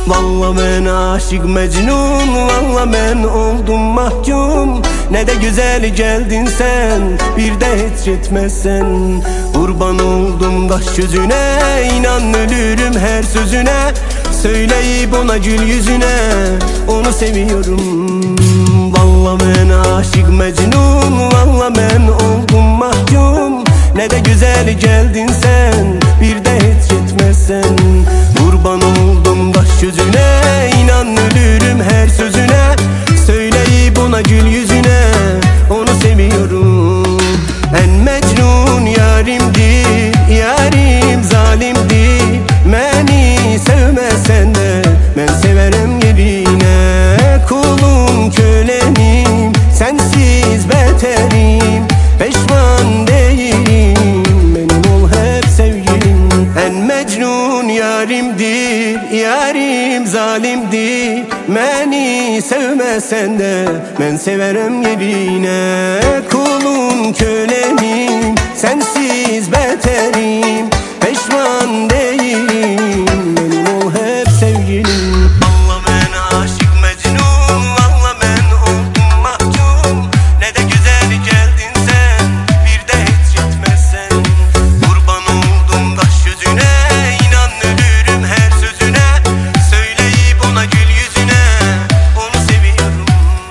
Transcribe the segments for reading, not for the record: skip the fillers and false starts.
Valla ben aşık Mecnun, valla ben oldum mahkum. Ne de güzel geldin sen, bir de hiç etmezsen. Kurban oldum taş yüzüne, inan ölürüm her sözüne. Söyleyip ona gül yüzüne, onu seviyorum. Valla ben aşık Mecnun, valla ben oldum mahkum. Ne de güzel geldin sen, bir de hiç etmezsen. Kurban oldum taş yüzüne, inan ölürüm her sözüne. Söyleyip ona gül yüzüne, onu seviyorum. En Mecnun yarimdir, yarim zalimdir. Beni sevmesen de ben severim yerine. Kulun kölenim, sensiz beterim. Peşman değilim, benim ol hep sevgilim. En Mecnun yarimdir, yarim zalimdir. Beni sevmesen de ben severim yerine. Kulun kölenim, sensiz beterim. Peşman değilim, benim ol hep sevgilim. Valla ben aşık Mecnun, valla ben oldum mahkum. Ne de güzel geldin sen, bir de hiç etmezsen. Kurban oldum taş yüzüne, inan ölürüm her sözüne. Söyleyip ona gül yüzüne, onu seviyorum.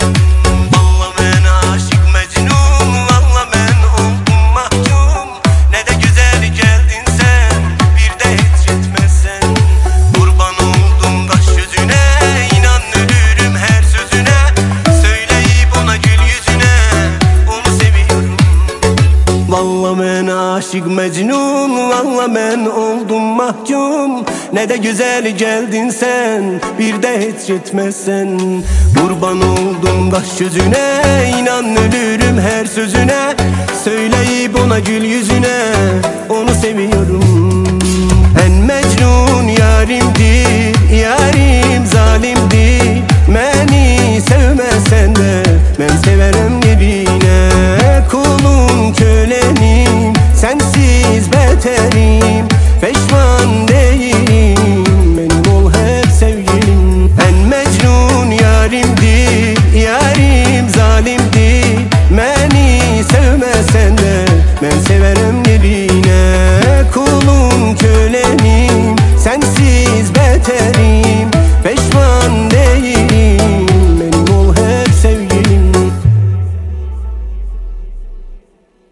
Valla ben aşık Mecnun, valla ben oldum mahkum. Ne de güzel geldin sen, bir de hiç etmezsen. Kurban oldum taş yüzüne, inan ölürüm her sözüne. Söyleyip ona gül yüzüne, onu seviyorum. Valla ben aşık Mecnun, valla ben oldum mahkum. Ne de güzel geldin sen, bir de hiç etmezsen. Kurban oldum taş yüzüne, inan ölürüm her sözüne. Söyleyip ona gül yüzüne, onu seviyorum. En Mecnun yarimdir, yarim zalimdir. Beni sevmesen de ben severim yerine.